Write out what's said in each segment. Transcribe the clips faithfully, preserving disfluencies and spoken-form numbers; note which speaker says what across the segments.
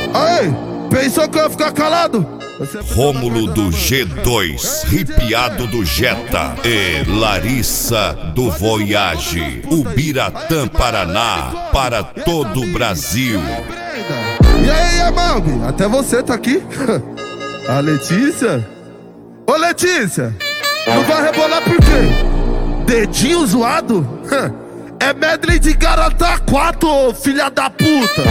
Speaker 1: Aí, pensou que eu ia ficar calado?
Speaker 2: Rômulo do G dois, Ripiado do Jetta e Larissa do Voyage, Ubiratã, Paraná, para todo o Brasil.
Speaker 1: E aí, Amalbi, até você tá aqui? A Letícia? Ô Letícia, não vai rebolar por quê? Dedinho zoado? É medley de Garanta quatro, filha da puta.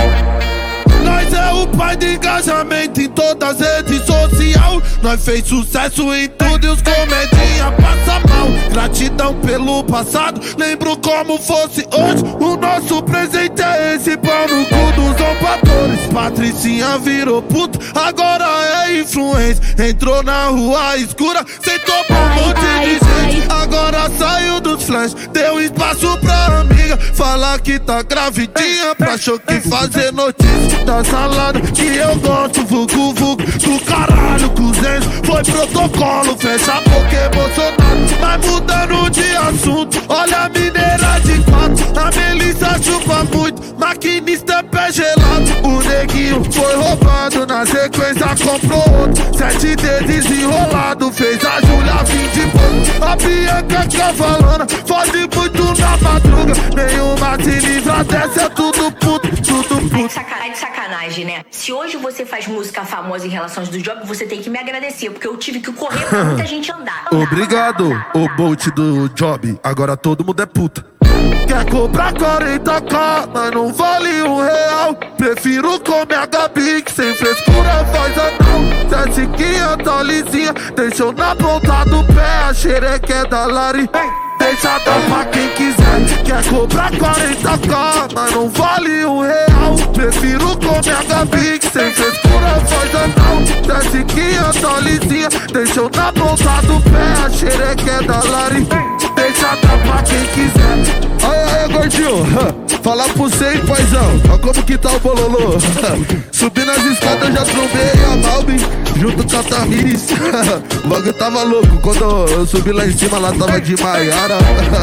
Speaker 1: Nós é o pai de engajamento em todas as redes sociais. Nós fez sucesso em tudo e os comedinha passa mal. Gratidão pelo passado, lembro como fosse hoje. O nosso presente é esse, pau no cu dos zombadores. Patricinha virou puta, agora é influência. Entrou na rua escura, sentou pra um monte de gente. Agora saiu dos flash, deu espaço pra amiga falar que tá gravidinha, pra achou que fazer notícia da salada que eu gosto, vucu vucu do caralho, cozinho, foi protocolo, fecha a boca e Bolsonaro. Mas mudando de assunto, olha a mineira de quatro, a Melissa chupa muito, maquinista é pé gelado. O neguinho foi roubado, na sequência comprou outro, sete dedos enrolado, fez a Júlia vir de pouco. A Bianca cavalona, fode muito na madruga, nenhuma se livra dessa, é tudo puto, tudo puto.
Speaker 3: Sacanagem, sacanagem, né? Se hoje você faz música famosa em relações do job, você tem que me agradecer, porque eu tive que correr pra muita gente andar.
Speaker 1: Obrigado, o Bolt do job, agora todo mundo é puta. Quer cobrar quarenta k, mas não vale um real. Prefiro comer a Gabi, que sem frescura faz anão. Sete quinhentos lisinha, deixou na ponta do pé a xereca da Lari. Deixa dar pra quem quiser. Quer cobrar quarenta k, mas não vale um real. Prefiro comer a Gabi, que sem frescura faz anão. Sete quinhentos lisinha, deixou na ponta do pé a xereca da Lari. Deixa dar pra quem quiser. Aí, aí, gordinho, falar pro você, hein, paizão. Olha como que tá o bololô. Subindo as escadas, já trombei a Malbi junto com a Tamiris. O bagulho tava louco. Quando eu subi lá em cima, lá tava de Maiara.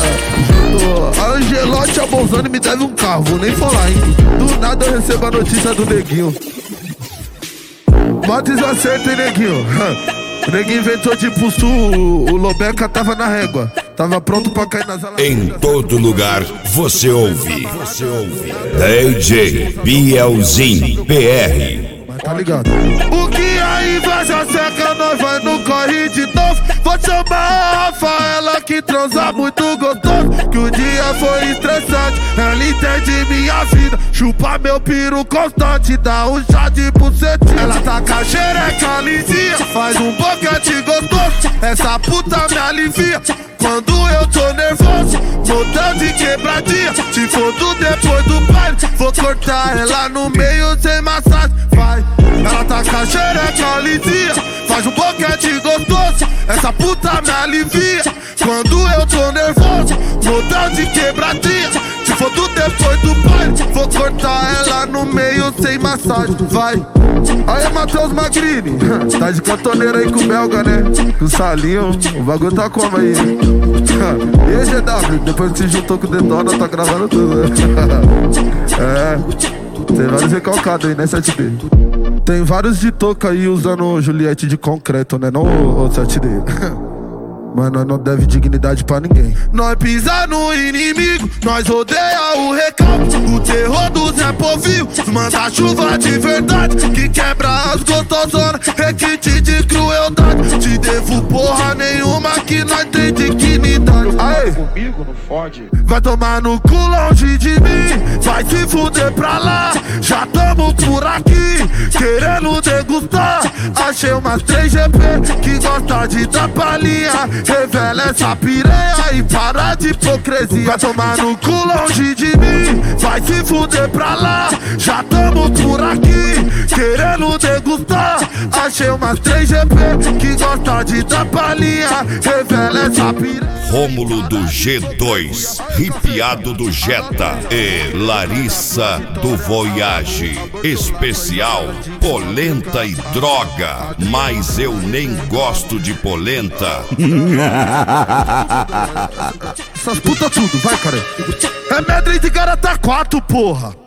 Speaker 1: Junto a Angelote, a Bolzano me deve um carro, vou nem falar, hein. Do nada eu recebo a notícia do neguinho. Bota isso acerta, hein, neguinho. O neguinho inventou de pulso, o Lobeca tava na régua, tava pronto pra cair nas alas.
Speaker 2: Em todo lugar você ouve, você ouve D J Bielzinho P R.
Speaker 1: Tá ligado? O que a inveja seca, nós vai no corre de novo. Vou chamar a Rafaela que transa muito gostoso, que o dia foi estressante, ela entende minha vida. Chupa meu piru constante, dá um chá de bucetinha. Ela tá com a xereca lisinha, faz um boquete gostoso. Essa puta me alivia quando eu tô nervoso, montando de quebradinha. Se for do depois do baile, vou cortar ela no meio sem massagem. Vai, ela tá com a xereca lisinha, faz um boquete gostoso. Essa puta me alivia quando eu tô nervoso, montando de quebradinha. Se for do depois do baile, vou cortar ela no meio sem massagem. Vai. Aí, Matheus Magrini, tá de cantoneira aí com o Belga, né? Com o Salinho, o bagulho tá como aí? E aí, G W, depois que se juntou com o Detona, tá gravando tudo, né? É, tem vários recalcados aí, né, sete D? Tem vários de toca aí usando Juliette de concreto, né? Não o sete D. Mas nós não deve dignidade pra ninguém. Nós pisa no inimigo, nós odeia o recalque. O terror do Zé Povinho, manda chuva de verdade, que quebra as gostosonas, requinte de crueldade. Te devo porra nenhuma que nós tem dignidade. Aê,
Speaker 4: comigo, não fode.
Speaker 1: Vai tomar no cu longe de mim, vai se fuder pra lá. Já tamo por aqui, querendo degustar. Achei umas três G P que gosta de dar palhinha. Revela essa piranha e para de hipocrisia. Vai tomar no cu longe de mim, vai se fuder pra lá. Já tamo por aqui, querendo degustar. Achei umas três G P que gosta de dar palhinha. Revela essa piranha.
Speaker 2: Rômulo do G dois, Ripiado do Jetta e Larissa do Voyage. Especial polenta e droga, mas eu nem gosto de polenta.
Speaker 1: Essas putas tudo, vai, cara. É medley de Garanta quatro, porra.